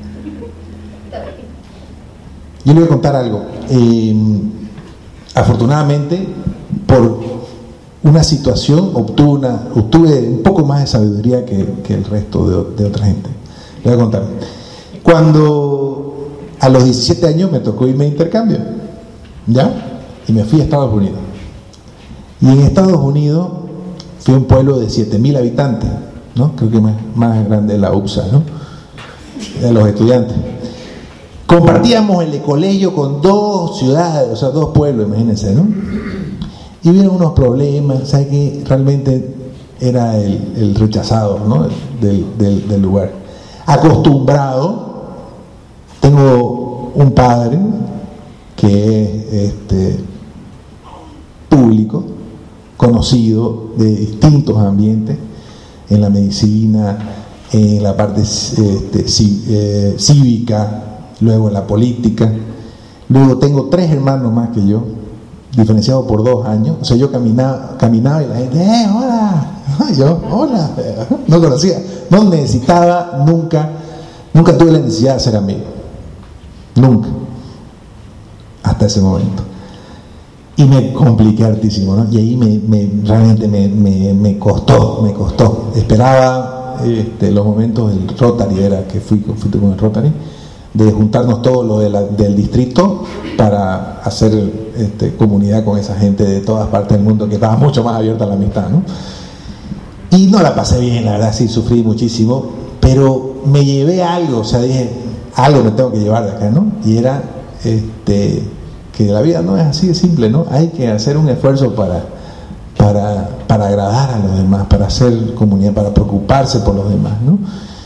Yo le voy a contar algo. Eh, afortunadamente, por una situación, obtuve, una, obtuve un poco más de sabiduría que, que el resto de, de otra gente. Le voy a contar. Cuando a los diecisiete años me tocó irme de intercambio, ¿ya? Y me fui a Estados Unidos. Y en Estados Unidos fui a un pueblo de siete mil habitantes, ¿no? Creo que más, más grande de la U P S A, ¿no? De los estudiantes. Compartíamos el colegio con dos ciudades, o sea, dos pueblos, imagínense, ¿no? Y hubieron unos problemas, ¿sabes qué? Realmente era el, el rechazado, ¿no? Del, del, del lugar. Acostumbrado, tengo un padre que es este, público, conocido de distintos ambientes, en la medicina, en la parte este, eh, cívica, luego en la política. Luego tengo tres hermanos más que yo, diferenciados por dos años. O sea, yo caminaba, caminaba y la gente, ¡eh, hola! Yo, hola. No conocía, no necesitaba, nunca, nunca tuve la necesidad de ser amigo. Nunca. Hasta ese momento. Y me compliqué hartísimo, ¿no? Y ahí me, me realmente me, me, me costó, me costó. Esperaba este, los momentos del Rotary, era que fui, fui con el Rotary, de juntarnos todos los de la, del distrito para hacer este, comunidad con esa gente de todas partes del mundo, que estaba mucho más abierta a la amistad, ¿no? Y no la pasé bien, la verdad, sí, sufrí muchísimo, pero me llevé algo, o sea, dije, algo me tengo que llevar de acá, ¿no? Y era este, que la vida no es así de simple, ¿no? Hay que hacer un esfuerzo para, para, para agradar a los demás, para hacer comunidad, para preocuparse por los demás, ¿no?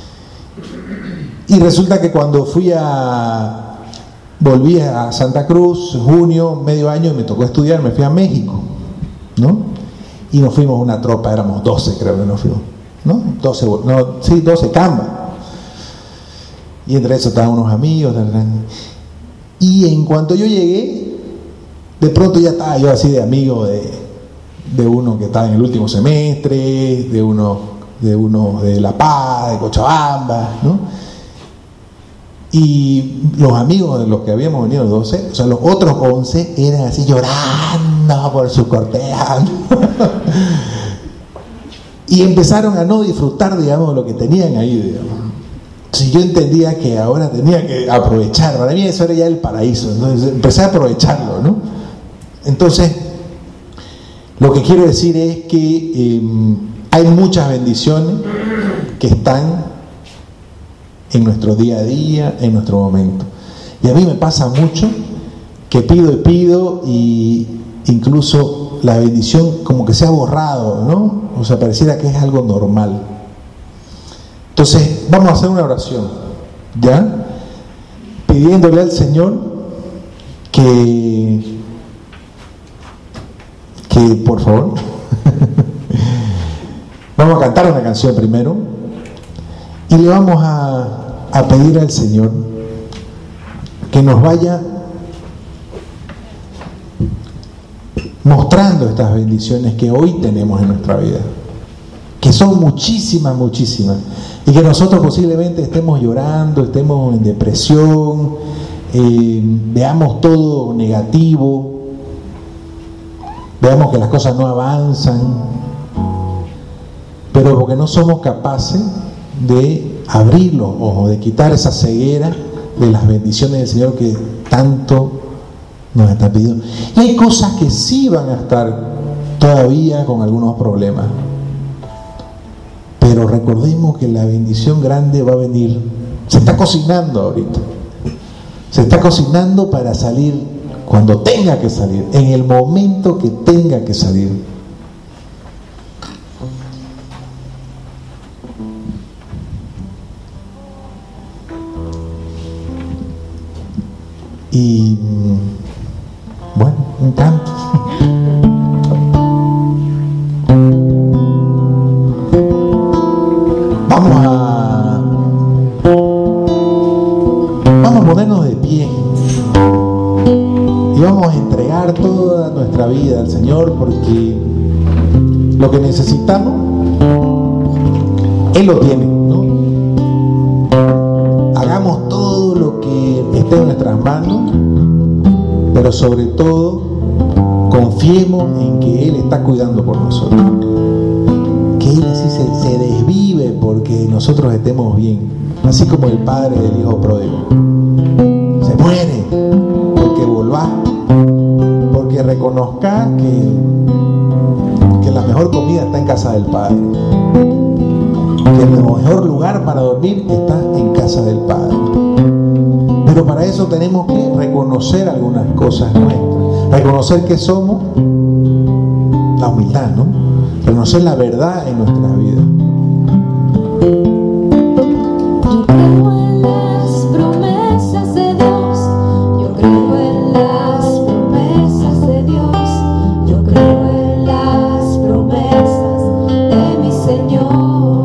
Y resulta que cuando fui a volví a Santa Cruz, junio, medio año, me tocó estudiar, me fui a México, ¿no? Y nos fuimos una tropa, éramos doce, creo que nos fuimos, ¿no? doce, no, sí, doce cambas. Y entre eso estaban unos amigos. Y en cuanto yo llegué, de pronto ya estaba yo así de amigo de, de uno que estaba en el último semestre, de uno de uno de La Paz, de Cochabamba, ¿no? Y los amigos de los que habíamos venido, los doce, o sea, los otros once eran así llorando por su cortejo. Y empezaron a no disfrutar, digamos, lo que tenían ahí, digamos. Si yo entendía que ahora tenía que aprovechar, para mí eso era ya el paraíso, entonces empecé a aprovecharlo, ¿no? Entonces, lo que quiero decir es que eh, hay muchas bendiciones que están en nuestro día a día, en nuestro momento. Y a mí me pasa mucho que pido y pido y incluso la bendición como que se ha borrado, ¿no? O sea, pareciera que es algo normal. Entonces, vamos a hacer una oración, ¿ya? Pidiéndole al Señor que, que por favor, vamos a cantar una canción primero y le vamos a, a pedir al Señor que nos vaya mostrando estas bendiciones que hoy tenemos en nuestra vida, que son muchísimas, muchísimas, y que nosotros posiblemente estemos llorando, estemos en depresión, eh, veamos todo negativo, veamos que las cosas no avanzan, pero porque no somos capaces de abrir los ojos, de quitar esa ceguera de las bendiciones del Señor que tanto nos está pidiendo. Y hay cosas que sí van a estar todavía con algunos problemas, pero recordemos que la bendición grande va a venir, se está cocinando ahorita, se está cocinando para salir cuando tenga que salir, en el momento que tenga que salir. Y bueno, un canto. Vamos a vamos a ponernos de pie y vamos a entregar toda nuestra vida al Señor, porque lo que necesitamos Él lo tiene, ¿no? Hagamos todo lo que esté en nuestras manos, pero sobre todo confiemos en que Él está cuidando por nosotros, que Él así se, se desvive porque nosotros estemos bien, así como el padre del hijo pródigo se muere porque volvás, porque reconozcas que, que la mejor comida está en casa del Padre, que el mejor lugar para dormir está en casa del Padre. Pero para eso tenemos que reconocer algunas cosas nuestras, reconocer que somos, la humildad, ¿no? Reconocer la verdad en nuestra vida. Yo creo en las promesas de Dios, yo creo en las promesas de Dios, yo creo en las promesas de mi Señor.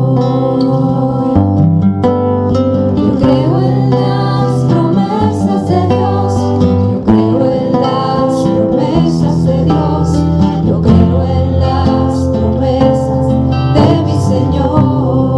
Yo creo en las promesas de Dios, yo creo en las promesas de Dios, yo creo en las promesas de mi Señor.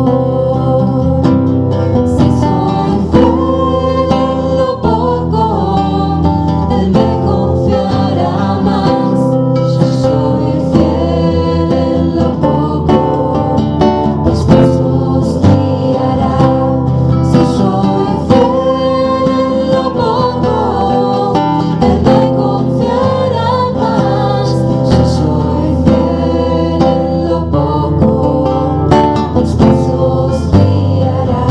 Si soy fiel en lo poco, Él me confiará más. Si soy fiel en lo poco, mis pasos guiará. Si soy fiel en lo poco, Él me confiará más. Si soy fiel en lo poco, mis pasos guiará.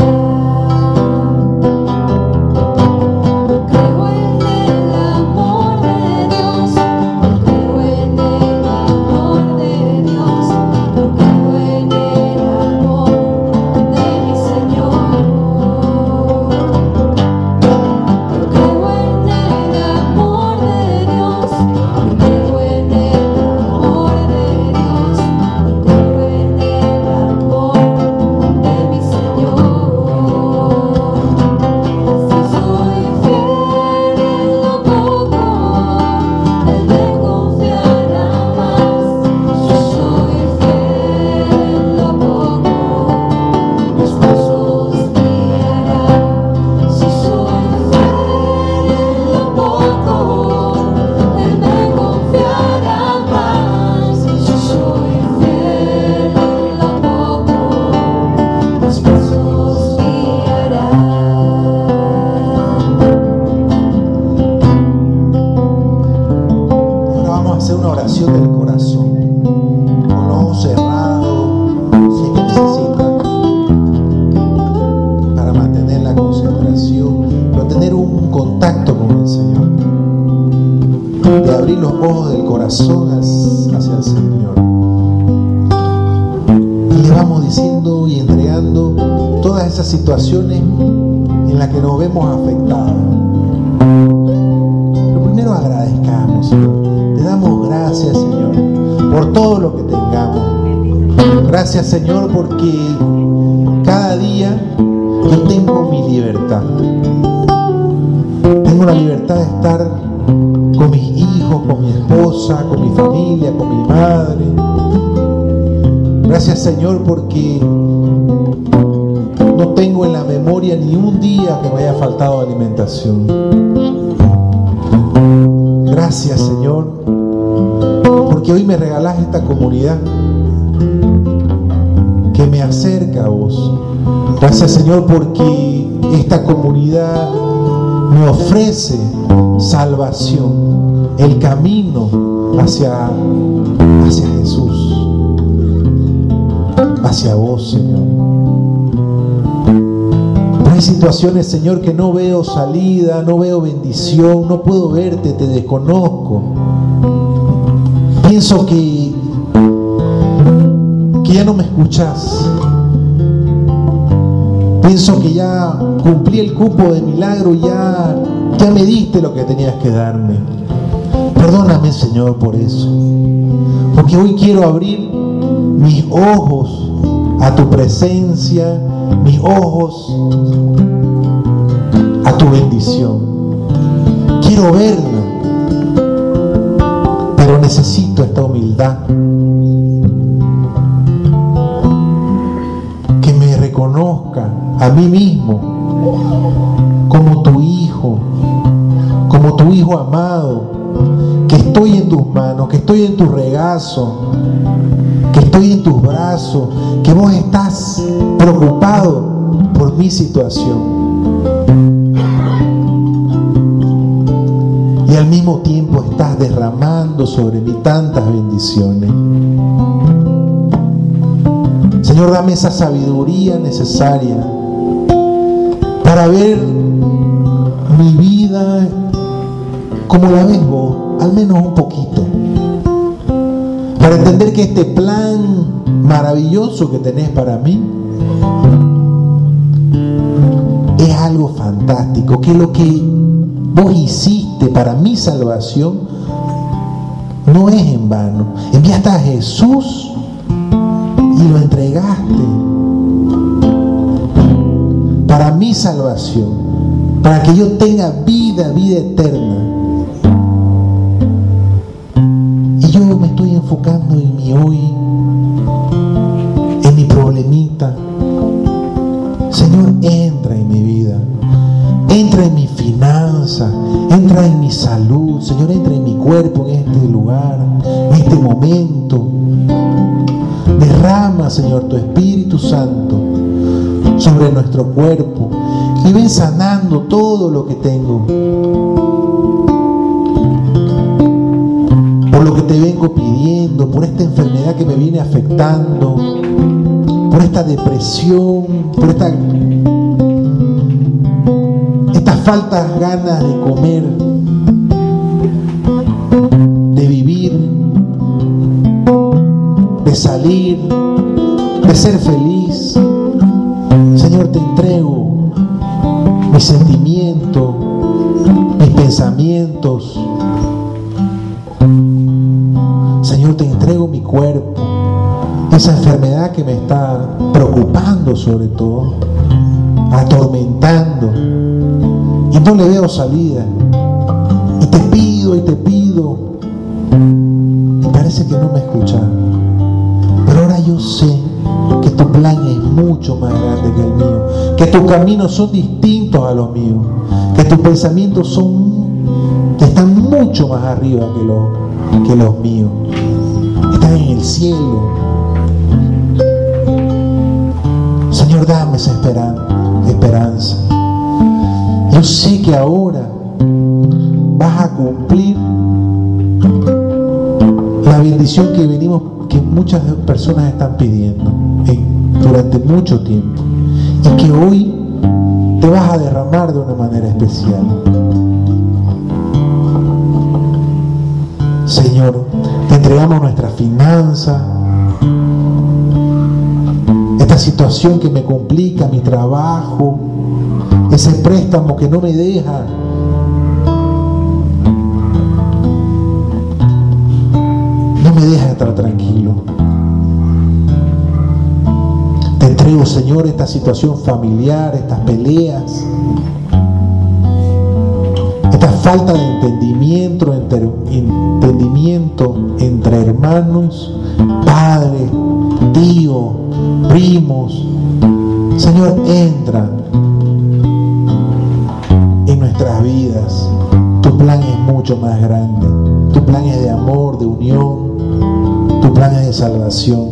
Yo creo en el amor de Dios, yo creo en el amor de Dios, yo creo en el amor de mi Señor. Yo creo en el amor de Dios, yo creo en el amor de Dios, yo creo en el amor de mi Señor. Si soy fiel en lo poco, Él me confiará más. Si soy fiel en lo poco, mis pasos guiará. Si soy fiel en lo poco, Él me confiará más. Si soy fiel en lo poco, mis pasos guiará. Ahora vamos a hacer una oración del corazón, con los ojos cerrados, si es que necesitan, para mantener la concentración, pero tener un contacto con el Señor, de abrir los ojos del corazón hacia el Señor. Y le vamos diciendo y entregando todo todas esas situaciones en las que nos vemos afectados. Lo primero, agradezcamos, Señor. Te damos gracias, Señor, por todo lo que tengamos. Gracias, Señor, porque cada día yo tengo mi libertad. Tengo la libertad de estar con mis hijos, con mi esposa, con mi familia, con mi madre. Gracias, Señor, porque no tengo en la memoria ni un día que me haya faltado alimentación. Gracias, Señor, porque hoy me regalás esta comunidad que me acerca a vos. Gracias, Señor, porque esta comunidad me ofrece salvación, el camino hacia, hacia Jesús, hacia vos, Señor. Pero hay situaciones, Señor, que no veo salida, no veo bendición, no puedo verte, te desconozco. Pienso que, que ya no me escuchás. Pienso que ya cumplí el cupo de milagro y ya, ya me diste lo que tenías que darme. Perdóname, Señor, por eso. Porque hoy quiero abrir mis ojos a tu presencia, mis ojos a tu bendición. Quiero verla, pero necesito esta humildad. Que me reconozca a mí mismo como tu hijo, como tu hijo amado, que estoy en tus manos, que estoy en tu regazo, que estoy en tus brazos, que vos estás preocupado por mi situación. Y al mismo tiempo estás derramando sobre mí tantas bendiciones. Señor, dame esa sabiduría necesaria para ver mi vida como la ves vos, al menos un poquito. Para entender que este plan maravilloso que tenés para mí es algo fantástico, que lo que vos hiciste para mi salvación no es en vano. Enviaste a Jesús y lo entregaste para mi salvación, para que yo tenga vida, vida eterna. Y yo me estoy enfocando en mi hoy, en mi problemita. Señor, entra en mi vida, entra en mi finanza, entra en mi salud. Señor, entra en mi cuerpo en este lugar, en este momento. Derrama, Señor, tu Espíritu Santo sobre nuestro cuerpo y ven sanando todo lo que tengo, por lo que te vengo pidiendo, por esta enfermedad que me viene afectando, por esta depresión, por esta estas faltas ganas de comer, de vivir, de salir, de ser feliz. Señor, te entrego mis sentimientos, mis pensamientos. Señor, te entrego mi cuerpo, esa enfermedad que me está preocupando, sobre todo, atormentando, y no le veo salida. Y te pido y te pido, y parece que no me escuchas. Pero ahora yo sé que tu plan es mucho más grande que el mío, que tus caminos son distintos a los míos, que tus pensamientos son, que están mucho más arriba que los, que los míos, están en el cielo. Señor, dame esa esperanza, esperanza. Yo sé que ahora vas a cumplir la bendición que venimos, que muchas personas están pidiendo eh, durante mucho tiempo, y que hoy te vas a derramar de una manera especial. Señor, te entregamos nuestra finanza, esta situación que me complica, mi trabajo, ese préstamo que no me deja. No me deja estar tranquilo. Te entrego, Señor, esta situación familiar, estas peleas, esta falta de entendimiento entre, entendimiento entre hermanos, padres, tíos, primos. Señor, entra en nuestras vidas. Tu plan es mucho más grande. Tu plan es de amor, de unión. Tu plan es de salvación.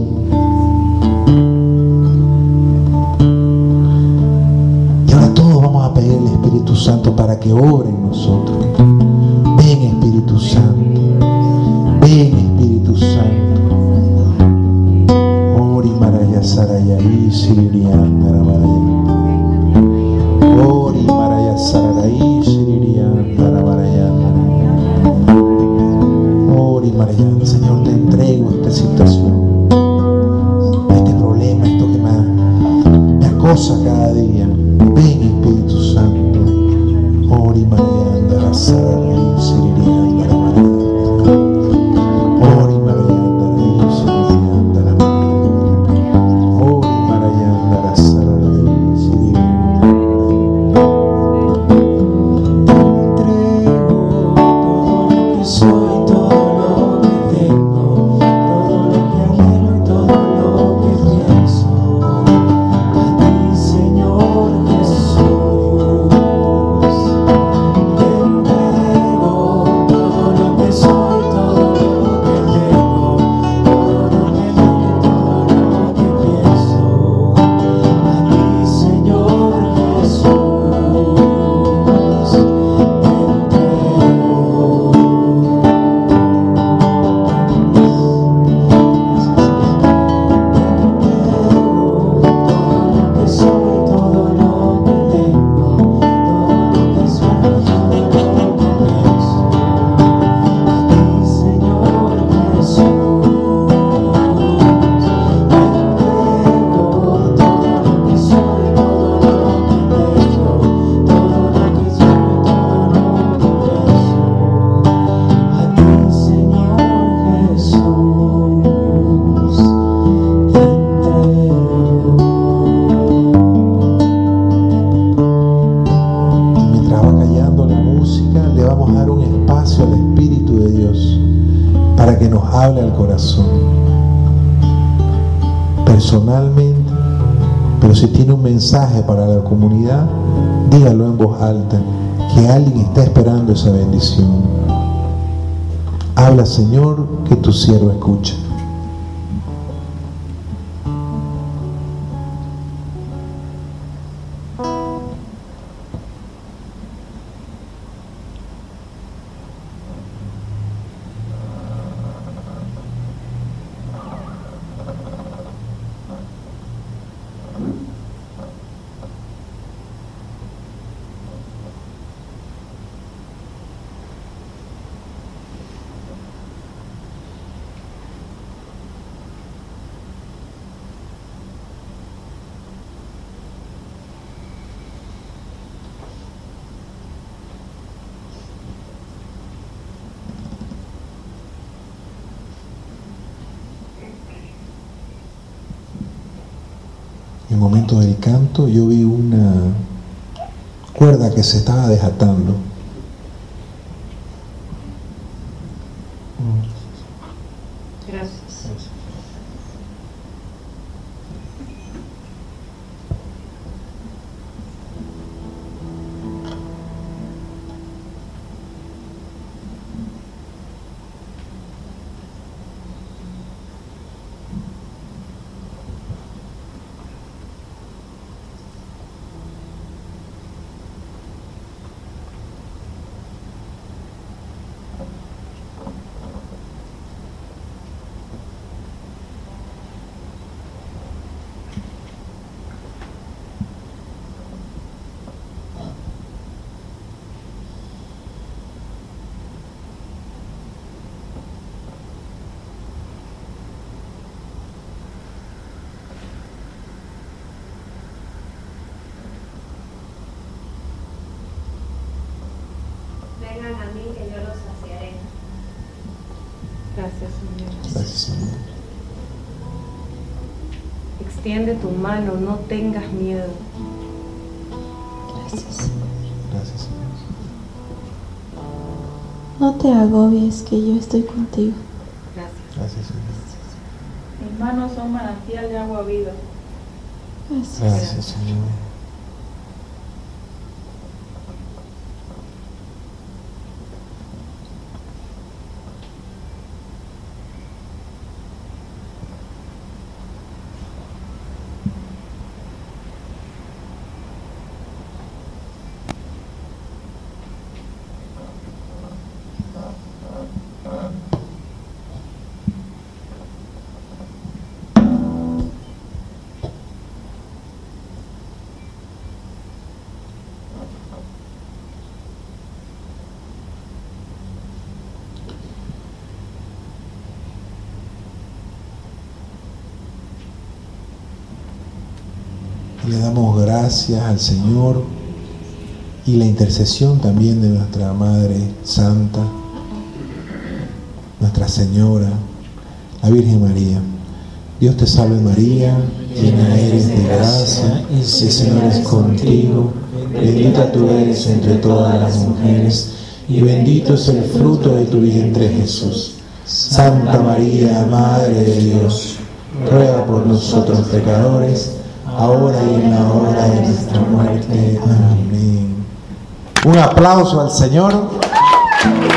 Y ahora todos vamos a pedir al Espíritu Santo para que obre en nosotros. Ven, Espíritu Santo. Ven, Espíritu Santo. Ori Maraya Sarayaí Siririán Tarabarayán. Ori Maraya Sarayaí Siririán Tarabarayán. Ori Marayán. Señor, te entrego esta situación, este problema, esto que me, me acosa cada día. Ven, Espíritu Santo. Ori Marayán Darasarayaí Siririán Tarabarayán. Ori Marayán Darayí Siririán Tarabarayán. Ori Marayán Darasarayaí Siririán personalmente, pero si tiene un mensaje para la comunidad, dígalo en voz alta, que alguien está esperando esa bendición. Habla, Señor, que tu siervo escucha. En el momento del canto yo vi una cuerda que se estaba desatando. Gracias. Gracias, Señor. Gracias, Señor. Extiende tu mano, no tengas miedo. Gracias. Gracias, Señor. No te agobies, que yo estoy contigo. Gracias. Gracias, Señor. Mis manos son manantial de agua viva. Gracias. Gracias, Señor. Le damos gracias al Señor y la intercesión también de nuestra Madre Santa, Nuestra Señora, la Virgen María. Dios te salve María, llena eres de gracia, y el Señor es contigo, bendita tú eres entre todas las mujeres, y bendito es el fruto de tu vientre Jesús. Santa María, Madre de Dios, ruega por nosotros pecadores, ahora y en la hora de nuestra muerte. Amén. Un aplauso al Señor.